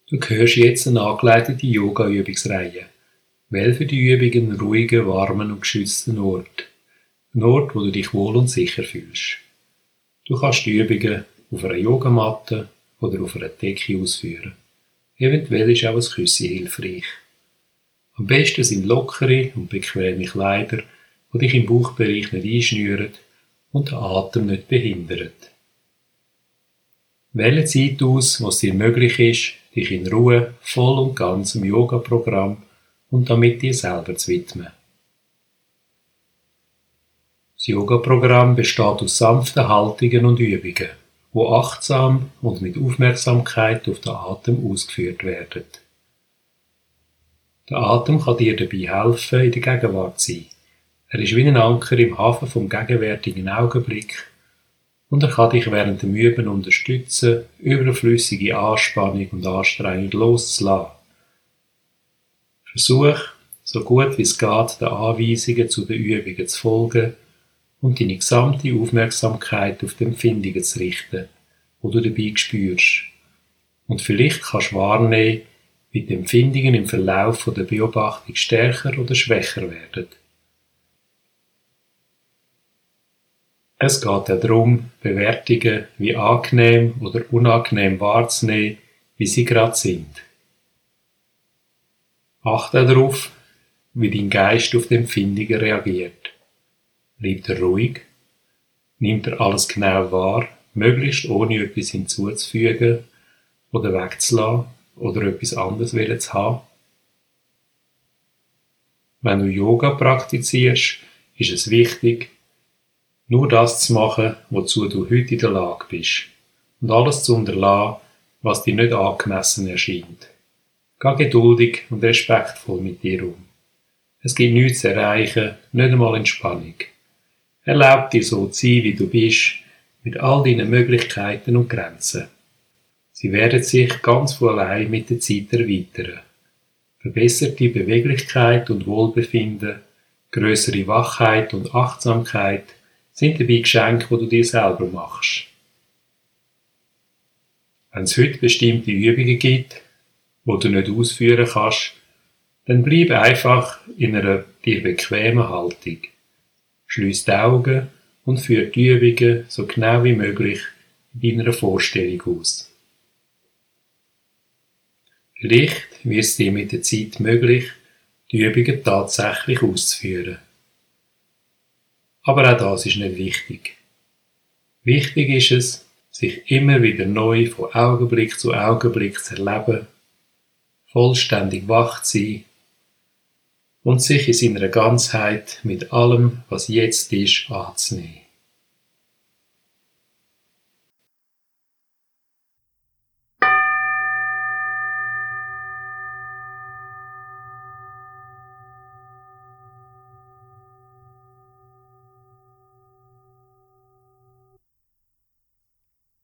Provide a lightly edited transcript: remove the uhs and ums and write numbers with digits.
Du hörst jetzt eine angeleitete Yoga-Übungsreihe. Wähl für die Übung einen ruhigen, warmen und geschützten Ort. Ein Ort, wo du dich wohl und sicher fühlst. Du kannst die Übungen auf einer Yogamatte oder auf einer Decke ausführen. Eventuell ist auch ein Küsschen hilfreich. Am besten sind lockere und bequeme Kleider, die dich im Bauchbereich nicht einschnüren und den Atem nicht behindern. Wähle Zeit aus, was dir möglich ist, dich in Ruhe voll und ganz im Yoga-Programm und damit dir selber zu widmen. Das Yoga-Programm besteht aus sanften Haltungen und Übungen, die achtsam und mit Aufmerksamkeit auf den Atem ausgeführt werden. Der Atem kann dir dabei helfen, in der Gegenwart zu sein. Er ist wie ein Anker im Hafen vom gegenwärtigen Augenblick und er kann dich während dem Üben unterstützen, überflüssige Anspannung und Anstrengung loszulassen. Versuch, so gut wie es geht, den Anweisungen zu den Übungen zu folgen und deine gesamte Aufmerksamkeit auf die Empfindungen zu richten, die du dabei spürst. Und vielleicht kannst du wahrnehmen, wie die Empfindungen im Verlauf der Beobachtung stärker oder schwächer werden. Es geht auch darum, Bewertungen wie angenehm oder unangenehm wahrzunehmen, wie sie gerade sind. Achte darauf, wie dein Geist auf die Empfindungen reagiert. Bleibt er ruhig? Nimmt er alles genau wahr, möglichst ohne etwas hinzuzufügen oder wegzulassen oder etwas anderes zu haben? Wenn du Yoga praktizierst, ist es wichtig, nur das zu machen, wozu du heute in der Lage bist, und alles zu unterlassen, was dir nicht angemessen erscheint. Geh geduldig und respektvoll mit dir um. Es gibt nichts zu erreichen, nicht einmal Entspannung. Erlaub dir so zu sein, wie du bist, mit all deinen Möglichkeiten und Grenzen. Sie werden sich ganz von allein mit der Zeit erweitern. Verbesserte Beweglichkeit und Wohlbefinden, größere Wachheit und Achtsamkeit sind dabei Geschenke, die du dir selber machst. Wenn es heute bestimmte Übungen gibt, die du nicht ausführen kannst, dann bleib einfach in einer dir bequemen Haltung. Schliess die Augen und führe die Übungen so genau wie möglich in deiner Vorstellung aus. Vielleicht wird es dir mit der Zeit möglich, die Übungen tatsächlich auszuführen. Aber auch das ist nicht wichtig. Wichtig ist es, sich immer wieder neu von Augenblick zu Augenblick zu erleben, vollständig wach zu sein und sich in seiner Ganzheit mit allem, was jetzt ist, anzunehmen.